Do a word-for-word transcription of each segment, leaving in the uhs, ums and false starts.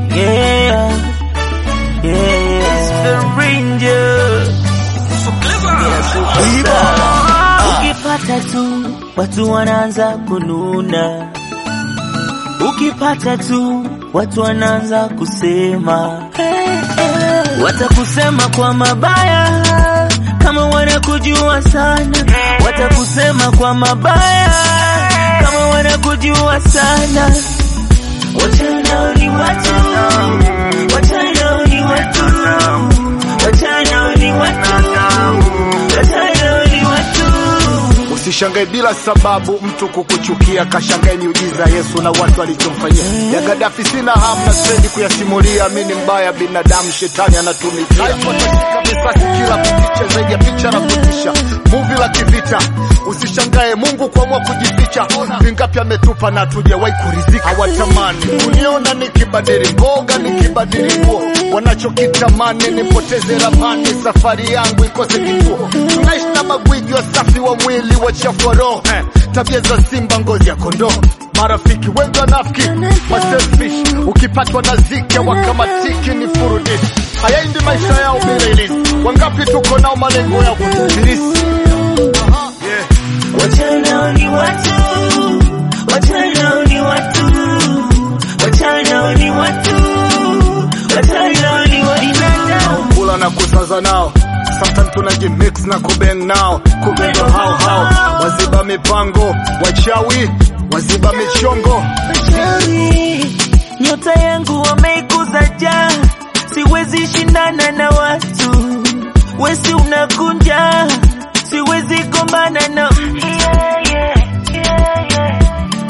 Yeah, yeah, it's the Ranger. So clever. Yeah, so clever. Ukipata tu watu wanaanza kununa, ukipata tu watu wanaanza kusema, watakusema kwa mabaya kama wanakujua sana, watakusema kwa mabaya kama wanakujua sana. Wachana ni watu, wachana ni watu, wachana ni watu, wachana ni watu. Usishangae bila sababu mtu kukuchukia, kashangae miujiza Yesu na watu alichomfanyia. Ya Gaddafi sina hamu na sendi kuyasimulia, mimi ni mbaya binadamu shetani anatumikia. Haipotashika misasi kila kukicha, zaidi ya picha na kutisha, movie la kivita. Usishangae Mungu kuamua kujificha, vingapi ametupa na tujawahi kuridhika. Hawatamani kuniona nikibadili mboga, nikibadili nguo, wanachokitamani nipoteze ramani, safari yangu ikose kituo. Tunaishi na magwiji wasafi wa mwili wachafu wa roho, eh, tabia za simba ngozi ya kondoo. Marafiki wengi wanafiki, maselfish, ukipatwa na ziki wakamatiki ni furudisi. Hayaendi maisha yao milele, wangapi tuko nao malengo ya kutubilisi. Yeah. Wachana ni watu, wachana ni watu, wachana ni watu, wachana ni watu. Kula na kusaza nao, sometimes tunajimix na kubeng nao, kubendo hao hao. Waziba mipango, wachawi, waziba michongo. Wachawi, nyota yangu wameikuza jaa, siwezi shindana na watu, wesi unakunja, siwezi gombana na yeah, yeah, yeah, yeah.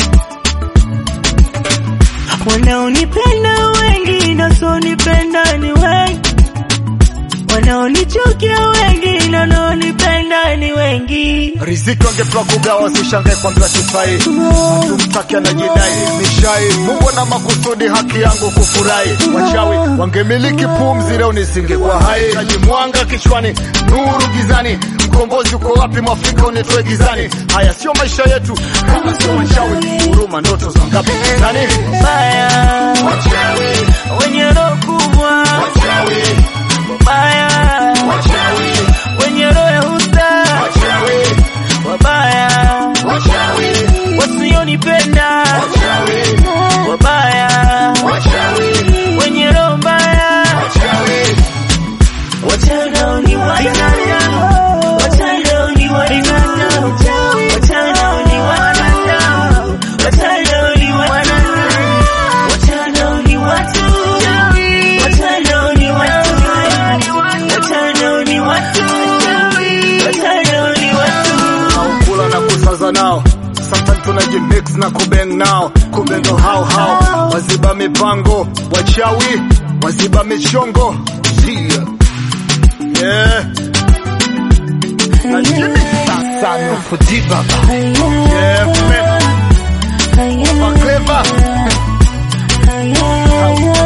Wanaonipenda wengi na sonipenda ni wengi, wanaonichukia wengi na wanaonipenda ni wengi. Riziki wangepewa kugawa, usishangae kwamba sifai. Mtu mtaki anajidai nishai, Mungu na makusudi haki yangu kufurahi. Wachawi wangemiliki pumzi leo nisingekuwa hai. Najimwanga kichwani, nuru gizani, mkombozi uko wapi Mwafrika unitoe gizani. Haya sio maisha yetu, kama sio wachawi, huruma ndoto za ngapi gizani. Baya, wachawi, wenye roho kubwa, wachawi, wabaya, wachawi, wenye roho ya usta, wachawi, wabaya, wachawi, wasionipenda, wachawi, wabaya, wachawi, wenye roho mbaya, wachawi. Wachana ni watu, wachana ni watu, wachana ni watu, wachana ni watu, wachana ni watu, wachana ni watu, wachana ni watu, wachana ni watu. Kula na kusaza nao, sometimes tunajimix na kubeng nao, kubendo hao hao. Waziba mipango, wachawi, waziba michongo. Yeah. Yeah. Najini sasa nufujiba. Yeah, man. Wapa clever.